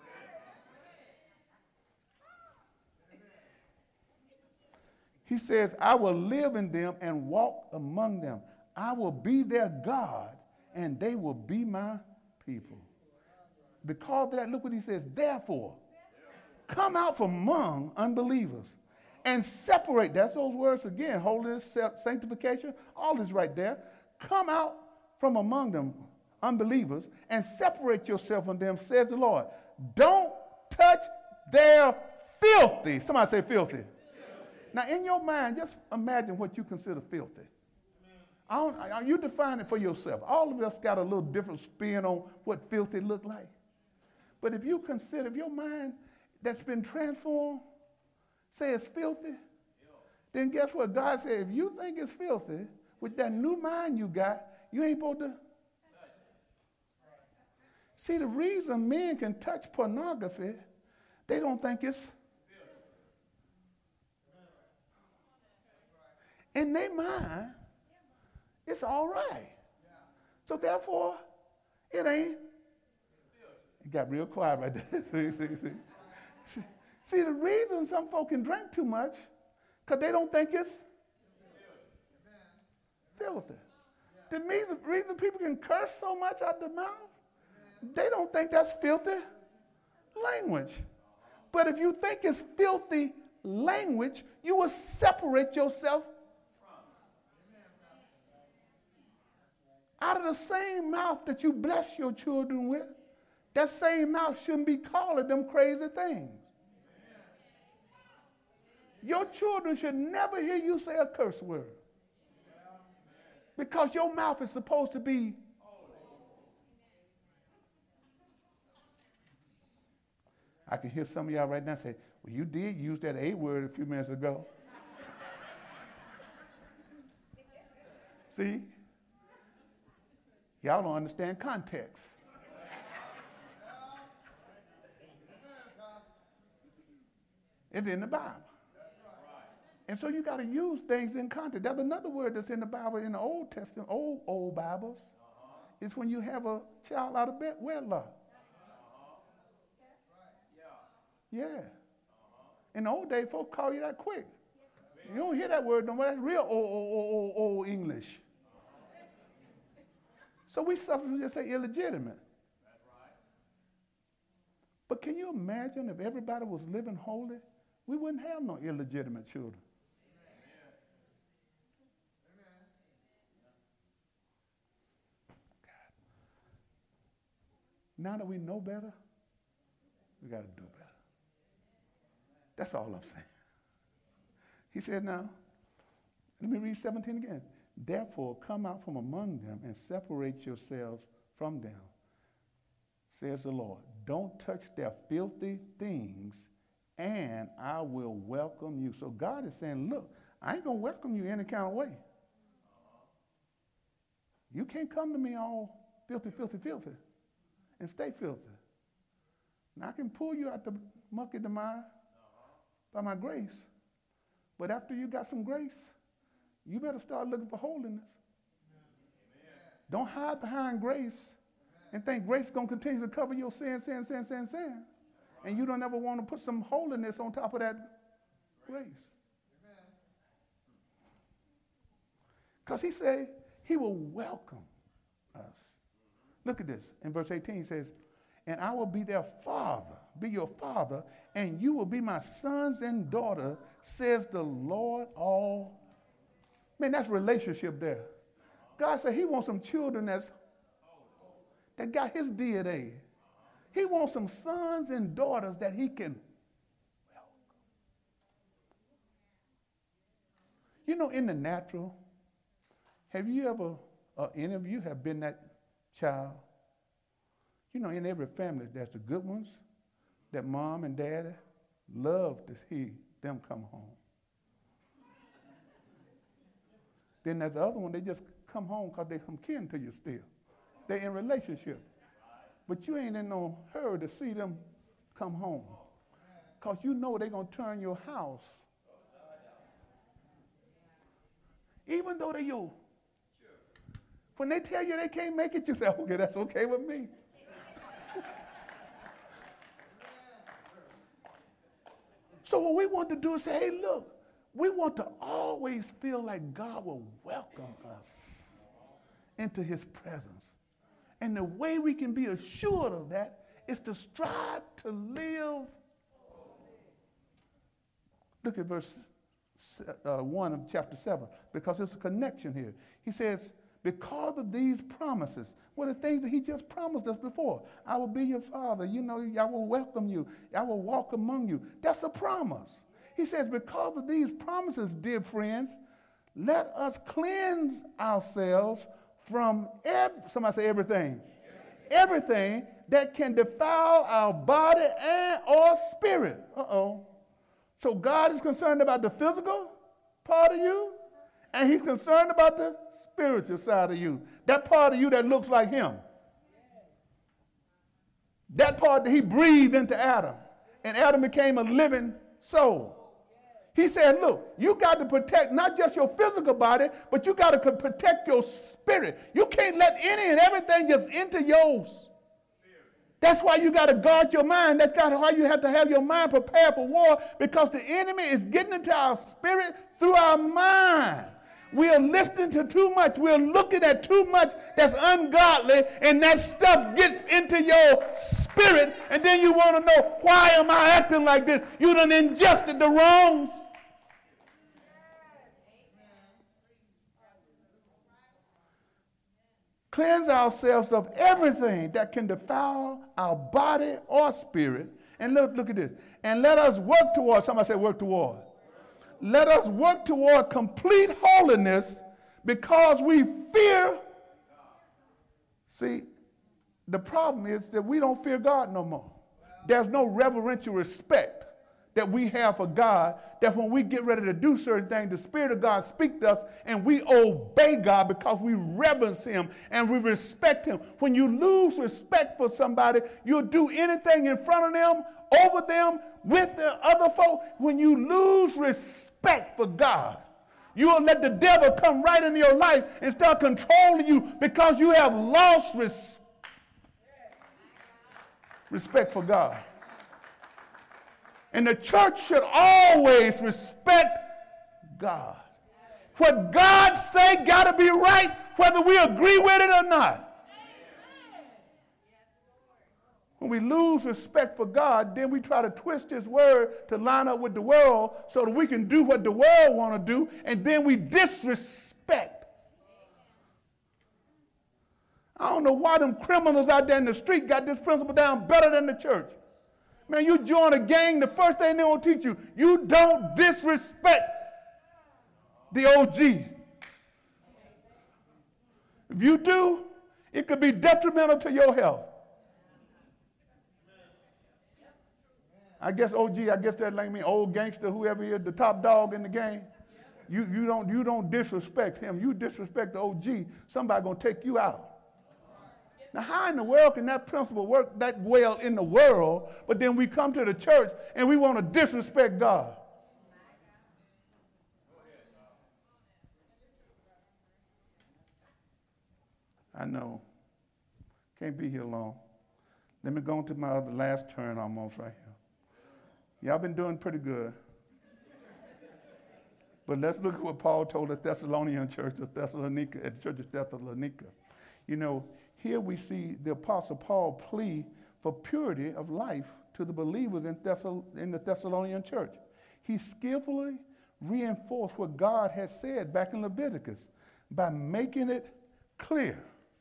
A: He says, I will live in them and walk among them. I will be their God, and they will be my people. Because of that, look what he says. Therefore, come out from among unbelievers and separate. That's those words again. Holiness, sanctification, all is right there. Come out from among them, unbelievers, and separate yourself from them, says the Lord. Don't touch their filthy. Somebody say filthy. Now, in your mind, just imagine what you consider filthy. You define it for yourself. All of us got a little different spin on what filthy look like. But if you consider, if your mind that's been transformed say it's filthy, then guess what? God said, if you think it's filthy, with that new mind you got, you ain't supposed to. See, the reason men can touch pornography, they don't think it's. In their mind, it's all right. So therefore, it ain't. It got real quiet right there. See, the reason some folk can drink too much, because they don't think it's filthy. The reason people can curse so much out their mouth, they don't think that's filthy language. But if you think it's filthy language, you will separate yourself out of the same mouth that you bless your children with. That same mouth shouldn't be calling them crazy things. Your children should never hear you say a curse word. Because your mouth is supposed to be. I can hear some of y'all right now say, well, you did use that A word a few minutes ago. See? Y'all don't understand context. It's in the Bible. And so you got to use things in context. There's another word that's in the Bible, in the Old Testament, old Bibles. It's when you have a child out of wedlock. Yeah. In the old days, folks call you that quick. You don't hear that word no more. That's real old English. So we sometimes just say illegitimate. But can you imagine if everybody was living holy? We wouldn't have no illegitimate children. Now that we know better, we got to do better. That's all I'm saying. He said, now, let me read 17 again. Therefore, come out from among them and separate yourselves from them, says the Lord. Don't touch their filthy things, and I will welcome you. So God is saying, look, I ain't going to welcome you any kind of way. You can't come to me all filthy and stay filthy. Now I can pull you out the muck and the mire by my grace. But after you got some grace, you better start looking for holiness. Don't hide behind grace and think grace is going to continue to cover your sin. And you don't ever want to put some holiness on top of that grace. Because he said he will welcome us. Look at this. In verse 18 he says, and I will be their father, be your father, and you will be my sons and daughters, says the Lord all. Man, that's relationship there. God said he wants some children that got his DNA. He wants some sons and daughters that he can welcome. You know, in the natural, have you ever, any of you have been that child? You know, in every family, there's the good ones that mom and daddy love to see them come home. Then there's the other one, they just come home because they some kin to you still. They're in relationship. But you ain't in no hurry to see them come home. Because you know they're going to turn your house. Even though they're you. When they tell you they can't make it, you say, okay, that's okay with me. So what we want to do is say, hey, look, we want to always feel like God will welcome us into his presence. And the way we can be assured of that is to strive to live. Look at verse 1 of chapter 7, because there's a connection here. He says, because of these promises, what are things that he just promised us before? I will be your father. You know, I will welcome you. I will walk among you. That's a promise. He says, because of these promises, dear friends, let us cleanse ourselves from, somebody say everything. Everything that can defile our body and or spirit. So God is concerned about the physical part of you, and he's concerned about the spiritual side of you. That part of you that looks like him. That part that he breathed into Adam, and Adam became a living soul. He said, look, you got to protect not just your physical body, but you got to protect your spirit. You can't let any and everything just enter yours. That's why you got to guard your mind. That's why you have to have your mind prepared for war, because the enemy is getting into our spirit through our mind. We are listening to too much. We're looking at too much that's ungodly, and that stuff gets into your spirit, and then you want to know, why am I acting like this? You done ingested the wrongs. Cleanse ourselves of everything that can defile our body or spirit. And look at this. And let us work toward, somebody say work toward. Let us work toward complete holiness, because we fear. See, the problem is that we don't fear God no more. There's no reverential respect that we have for God, that when we get ready to do certain things, the Spirit of God speaks to us and we obey God because we reverence him and we respect him. When you lose respect for somebody, you'll do anything in front of them, over them, with the other folk. When you lose respect for God, you'll let the devil come right into your life and start controlling you, because you have lost respect for God. And the church should always respect God. What God say got to be right, whether we agree with it or not. When we lose respect for God, then we try to twist his word to line up with the world so that we can do what the world want to do, and then we disrespect. I don't know why them criminals out there in the street got this principle down better than the church. Man, you join a gang, the first thing they will teach you, you don't disrespect the OG. If you do, it could be detrimental to your health. I guess that like me, old gangster, whoever is the top dog in the game. You don't disrespect him. You disrespect the OG, somebody gonna take you out. Now, how in the world can that principle work that well in the world, but then we come to the church and we want to disrespect God? I know. Can't be here long. Let me go on to my last turn almost right here. Y'all been doing pretty good. But let's look at what Paul told the Thessalonian church at the church of Thessalonica. You know, here we see the Apostle Paul plea for purity of life to the believers in the Thessalonian church. He skillfully reinforced what God had said back in Leviticus by making it clear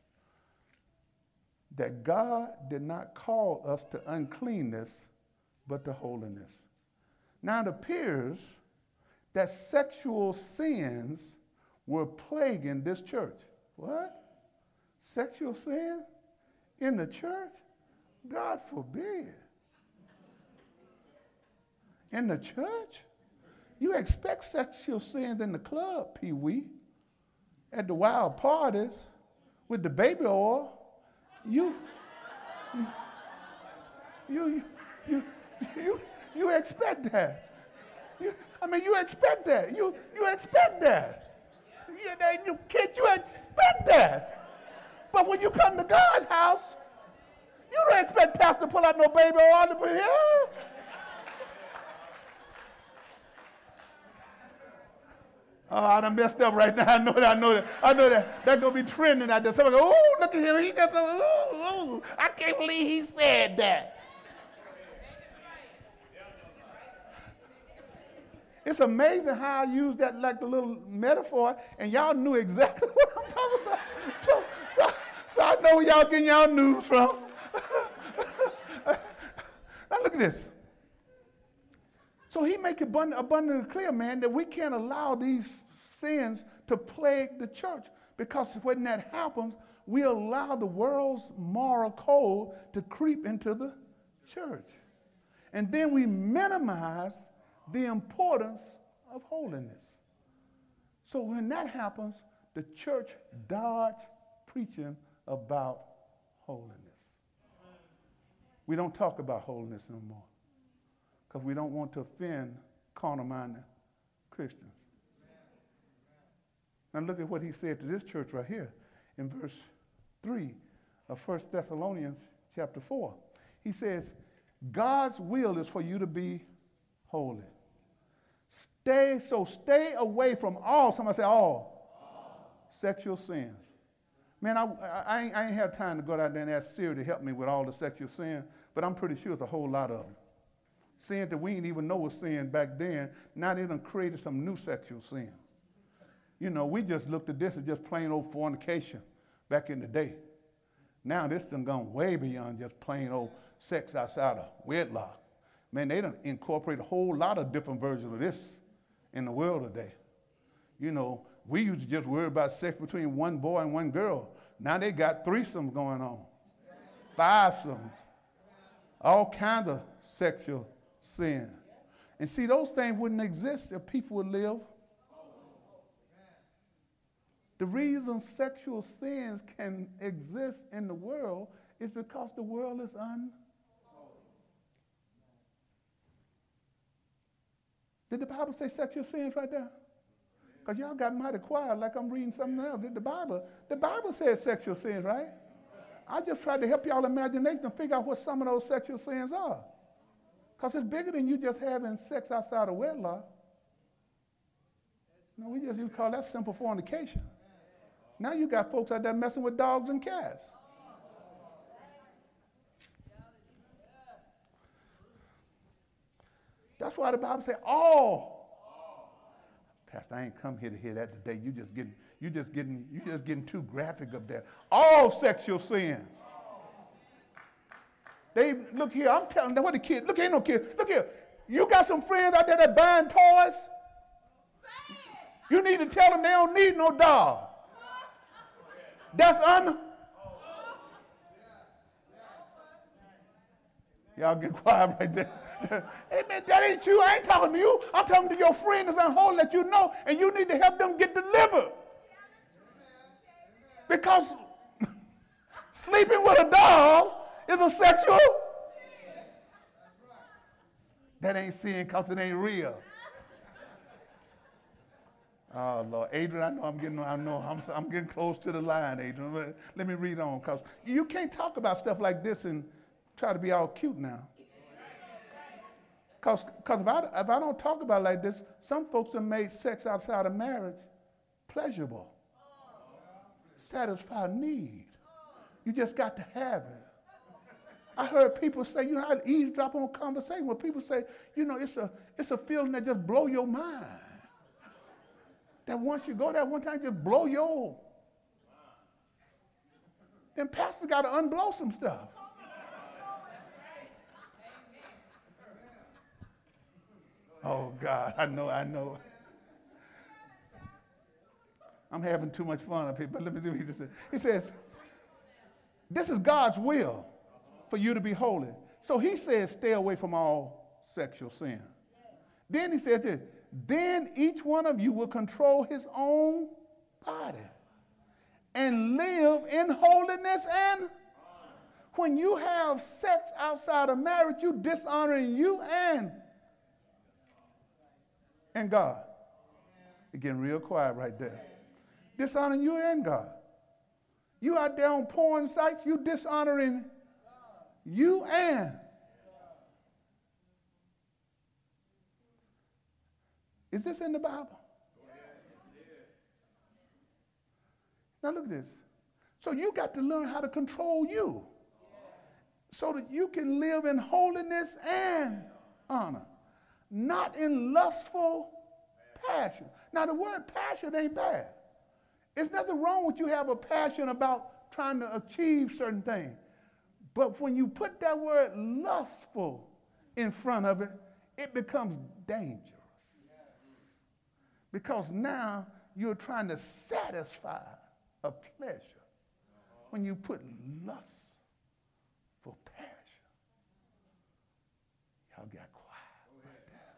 A: that God did not call us to uncleanness, but to holiness. Now it appears that sexual sins were plaguing this church. What? Sexual sin in the church? God forbid. In the church? You expect sexual sins in the club, Pee-wee, at the wild parties with the baby oil. You expect that. You expect that. You expect that. You expect that. But when you come to God's house, you don't expect pastor to pull out no baby oil to put here. Oh, I done messed up right now. I know that. That's going to be trending out there. Somebody go, oh, look at him. He just, I can't believe he said that. It's amazing how I use that like a little metaphor, and y'all knew exactly what I'm talking about. So I know where y'all getting y'all news from. Now look at this. So he make it abundantly clear, man, that we can't allow these sins to plague the church. Because when that happens, we allow the world's moral code to creep into the church. And then we minimize the importance of holiness. So when that happens, the church dodges preaching about holiness. We don't talk about holiness no more because we don't want to offend carnal-minded Christians. Now look at what he said to this church right here in verse 3 of 1 Thessalonians chapter 4. He says, God's will is for you to be holy. Stay away from all, somebody say all, sexual sins. Man, I ain't have time to go out there and ask Siri to help me with all the sexual sins, but I'm pretty sure it's a whole lot of them. Sins that we didn't even know was sin back then. Now they done created some new sexual sin. You know, we just looked at this as just plain old fornication back in the day. Now this done gone way beyond just plain old sex outside of wedlock. Man, they done incorporate a whole lot of different versions of this in the world today. You know, we used to just worry about sex between one boy and one girl. Now they got threesomes going on, fivesomes, all kinds of sexual sin. And see, those things wouldn't exist if people would live. The reason sexual sins can exist in the world is because the world is unholy. Did the Bible say sexual sins right there? Because y'all got mighty quiet like I'm reading something else. Did the Bible says sexual sins, right? I just tried to help y'all imagination to figure out what some of those sexual sins are. Because it's bigger than you just having sex outside of wedlock. No, we just used to call that simple fornication. Now you got folks out there messing with dogs and cats. That's why the Bible says all. Pastor, I ain't come here to hear that today. You just getting too graphic up there. All sexual sin. They look here. I'm telling them what the kid. Look, ain't no kid. Look here. You got some friends out there that buying toys. You need to tell them they don't need no dog. That's Y'all get quiet right there. Hey man, that ain't you. I ain't talking to you. I'm talking to your friend that's unholy that you know, and you need to help them get delivered. Because sleeping with a dog is a sexual. That ain't sin because it ain't real. Oh Lord, Adrian, I'm getting close to the line, Adrian. Let me read on, because you can't talk about stuff like this and try to be all cute now. Because if I don't talk about it like this, some folks have made sex outside of marriage pleasurable, satisfy need. You just got to have it. I heard people say, you know, I eavesdrop on conversation where people say, you know, it's a feeling that just blow your mind. That once you go there one time, just blow your. Then pastor got to unblow some stuff. Oh God, I know. I'm having too much fun up here, but let me do what he just said. He says, this is God's will for you to be holy. So he says, stay away from all sexual sin. Then he says this, then each one of you will control his own body and live in holiness. And when you have sex outside of marriage, you dishonoring you and God. It's getting real quiet right there. Dishonoring you and God. You out there on porn sites, you dishonoring you and. Is this in the Bible? Now look at this. So you got to learn how to control you so that you can live in holiness and honor, not in lustful passion. Now the word passion ain't bad. There's nothing wrong with you have a passion about trying to achieve certain things. But when you put that word lustful in front of it, it becomes dangerous. Because now you're trying to satisfy a pleasure when you put lust for passion. Y'all got quiet right there.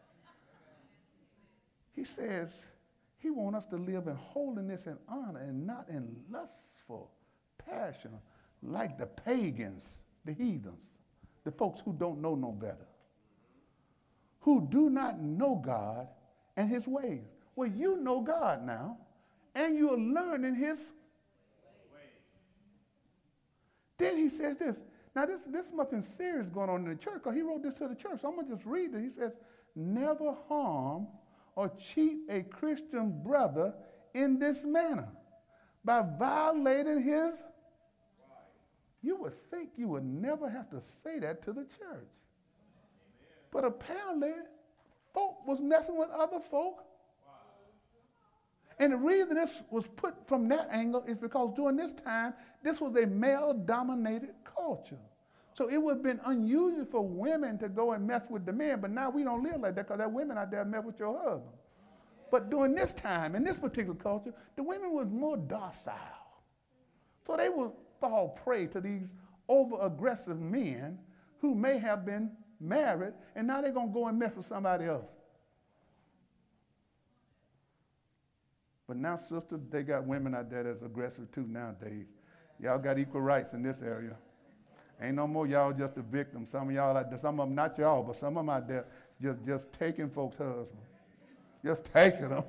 A: He says he wants us to live in holiness and honor and not in lustful passion like the pagans, the heathens, the folks who don't know no better, who do not know God and his ways. Well, you know God now, and you're learning his ways. Then he says this. Now, this must be serious going on in the church, because he wrote this to the church. So I'm going to just read it. He says, never harm or cheat a Christian brother in this manner by violating his. You would think you would never have to say that to the church. But apparently, folk was messing with other folk. And the reason this was put from that angle is because during this time, this was a male-dominated culture. So it would have been unusual for women to go and mess with the men, but now we don't live like that because there are women out there that mess with your husband. But during this time, in this particular culture, the women was more docile. So they would fall prey to these over-aggressive men who may have been married, and now they're going to go and mess with somebody else. But now, sisters, they got women out there that's aggressive too nowadays. Y'all got equal rights in this area. Ain't no more y'all just a victim. Some of y'all out there, some of them, not y'all, but some of them out there just taking folks' husbands. Just taking them.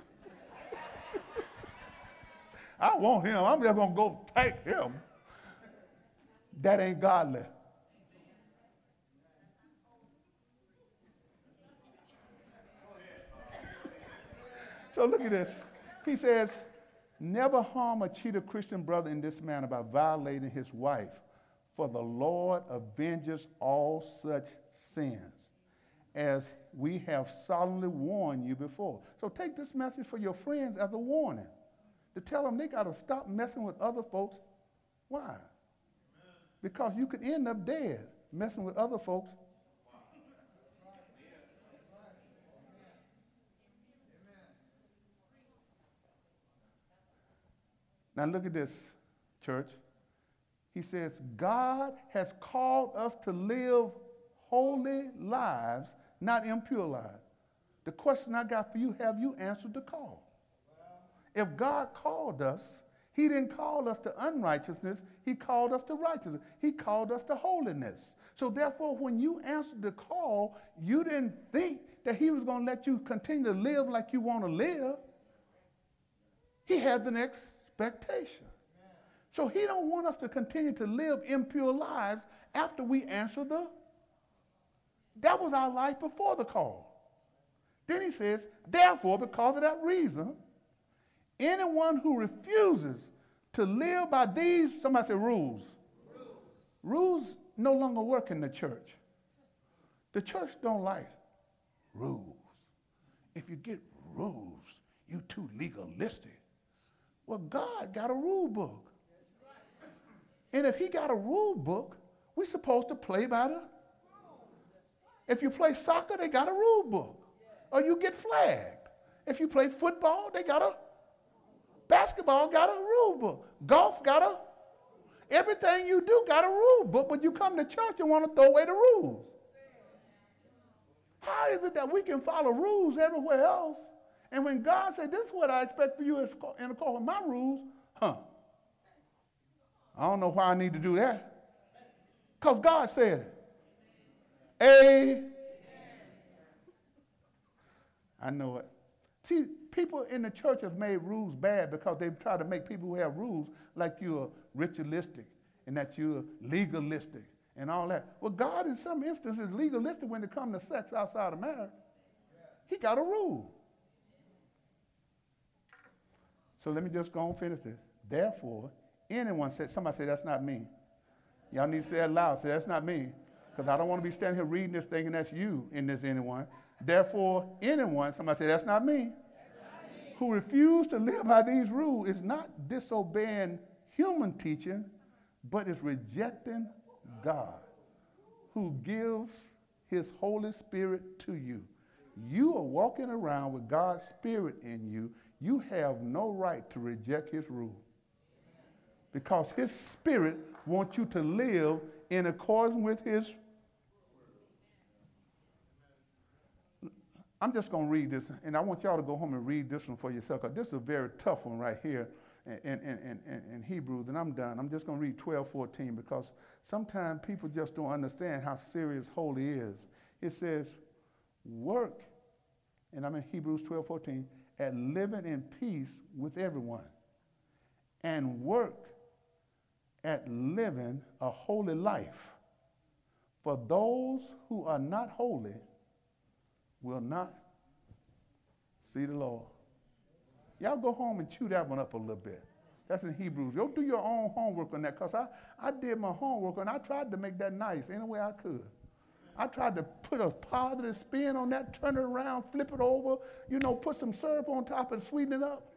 A: I want him. I'm just going to go take him. That ain't godly. So look at this. He says, never harm or cheat a Christian brother in this manner by violating his wife, for the Lord avenges all such sins, as we have solemnly warned you before. So take this message for your friends as a warning, to tell them they got to stop messing with other folks. Why? Because you could end up dead messing with other folks. Now look at this, church. He says, God has called us to live holy lives, not impure lives. The question I got for you, have you answered the call? If God called us, he didn't call us to unrighteousness, he called us to righteousness. He called us to holiness. So therefore, when you answered the call, you didn't think that he was going to let you continue to live like you want to live. He had the next expectation. So he don't want us to continue to live impure lives after we answer that was our life before the call. Then he says, therefore, because of that reason, anyone who refuses to live by these, somebody say rules. Rules no longer work in the church. The church don't like rules. If you get rules, you too legalistic. Well, God got a rule book. And if he got a rule book, we're supposed to play by the. If you play soccer, they got a rule book. Or you get flagged. If you play football, they got a. Basketball got a rule book. Golf got a. Everything you do got a rule book, but you come to church and want to throw away the rules. How is it that we can follow rules everywhere else? And when God said, this is what I expect for you in accordance with my rules, I don't know why I need to do that. Because God said it. I know it. See, people in the church have made rules bad because they've tried to make people who have rules like you're ritualistic and that you're legalistic and all that. Well, God in some instances is legalistic when it comes to sex outside of marriage. He got a rule. So let me just go and finish this. Therefore, anyone said, somebody say, that's not me. Y'all need to say it loud. Say, that's not me. Because I don't want to be standing here reading this thing and that's you in this anyone. Therefore, anyone, somebody say, that's not me. Who refuse to live by these rules is not disobeying human teaching, but is rejecting God, who gives his Holy Spirit to you. You are walking around with God's Spirit in you. you have no right to reject his rule. Because his spirit wants you to live in accordance with his. I'm just going to read this, and I want y'all to go home and read this one for yourself, because this is a very tough one right here in Hebrews, and I'm done. I'm just going to read 12:14, because sometimes people just don't understand how serious holy is. It says, work, and I'm in Hebrews 12:14, at living in peace with everyone, and work at living a holy life. For those who are not holy will not see the Lord. Y'all go home and chew that one up a little bit. That's in Hebrews. Go do your own homework on that, because I did my homework, and I tried to make that nice any way I could. I tried to put a positive spin on that, turn it around, flip it over, put some syrup on top and sweeten it up.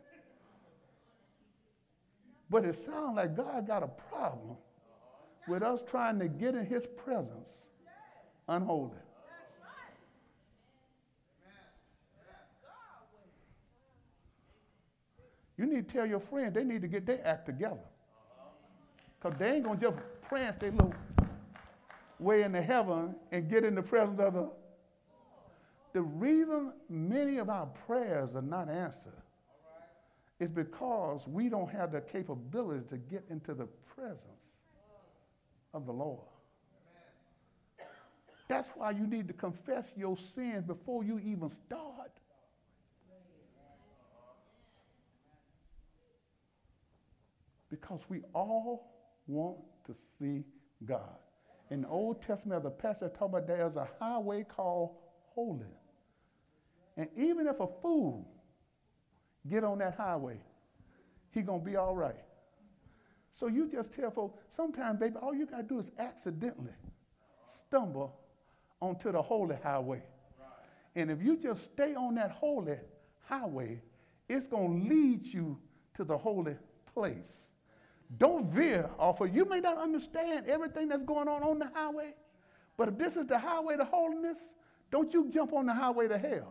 A: But it sounds like God got a problem with us trying to get in his presence unholy. You need to tell your friend they need to get their act together. Because they ain't going to just prance their little way into heaven and get in the presence of the. The reason many of our prayers are not answered is because we don't have the capability to get into the presence of the Lord. That's why you need to confess your sins before you even start. Because we all want to see God. In the Old Testament, the pastor talked about there's a highway called holy. And even if a fool get on that highway, he going to be all right. So you just tell folks, sometimes, baby, all you got to do is accidentally stumble onto the holy highway. And if you just stay on that holy highway, it's going to lead you to the holy place. Don't veer off of. You may not understand everything that's going on the highway, but if this is the highway to holiness, don't you jump on the highway to hell.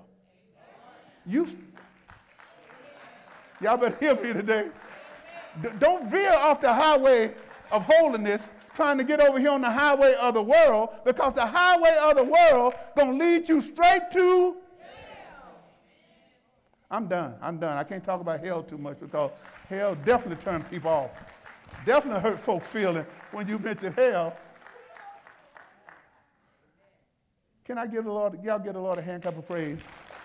A: Y'all better hear me today. Don't veer off the highway of holiness trying to get over here on the highway of the world, because the highway of the world going to lead you straight to hell. I'm done. I can't talk about hell too much, because hell definitely turns people off. Definitely hurt folks' feeling when you mention hell. Can I give the Lord, y'all give the Lord a hand clap of praise?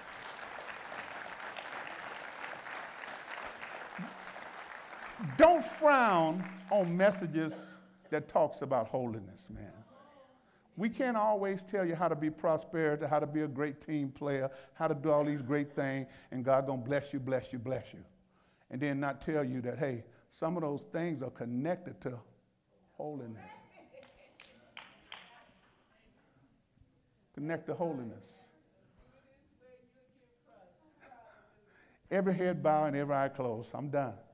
A: Don't frown on messages that talks about holiness, man. We can't always tell you how to be prosperity, how to be a great team player, how to do all these great things, and God gonna bless you, bless you, bless you. And then not tell you that, hey, some of those things are connected to holiness. Connect to holiness. Every head bowed and every eye closed. I'm done.